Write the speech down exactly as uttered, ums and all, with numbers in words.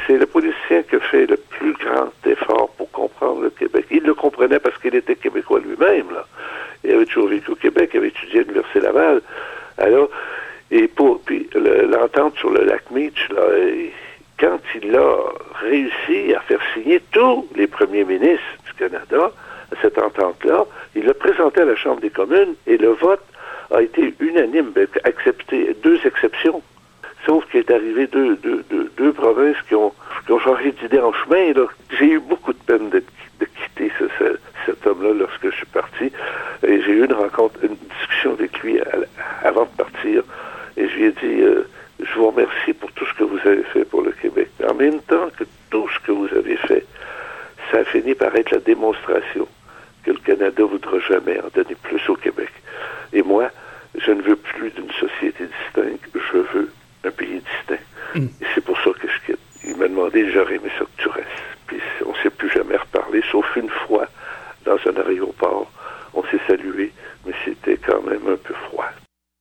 c'est le politicien qui a fait le plus grand effort pour comprendre le Québec. Il le comprenait parce qu'il était québécois lui-même, là. Il avait toujours vécu au Québec, il avait étudié à l'Université Laval. Alors, et pour, puis le, l'entente sur le lac Meach, là, et, quand il a réussi à faire signer tous les premiers ministres du Canada à cette entente-là, il l'a présenté à la Chambre des communes et le vote a été unanime, accepté, deux exceptions. Sauf qu'il est arrivé deux, deux, deux, deux provinces qui ont, qui ont changé d'idée en chemin. Là. J'ai eu beaucoup de peine de, de quitter ce, ce, cet homme-là lorsque je suis parti. Et j'ai eu une rencontre, une discussion avec lui à, avant de partir. Et je lui ai dit, euh, je vous remercie pour tout ce que vous avez fait pour le Québec. En même temps que tout ce que vous avez fait, ça a fini par être la démonstration que le Canada ne voudra jamais en donner plus au Québec. Et moi, je ne veux plus d'une société distincte, je veux un pays distinct. Mm. Et c'est pour ça que je quitte. Il m'a demandé, j'aurais aimé ça que tu restes. Puis on ne s'est plus jamais reparlé, sauf une fois, dans un aéroport. On s'est salué, mais c'était quand même un peu froid.